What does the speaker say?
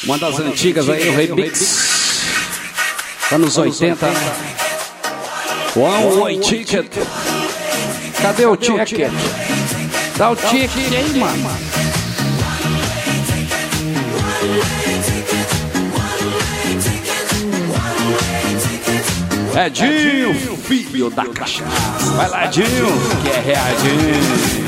Uma das antigas aí, o remix. Anos 80. One Way Ticket. Cadê o ticket? Dá o ticket aí, mano. Edinho, filho da cachaça. Vai lá, Edinho, que é readinho.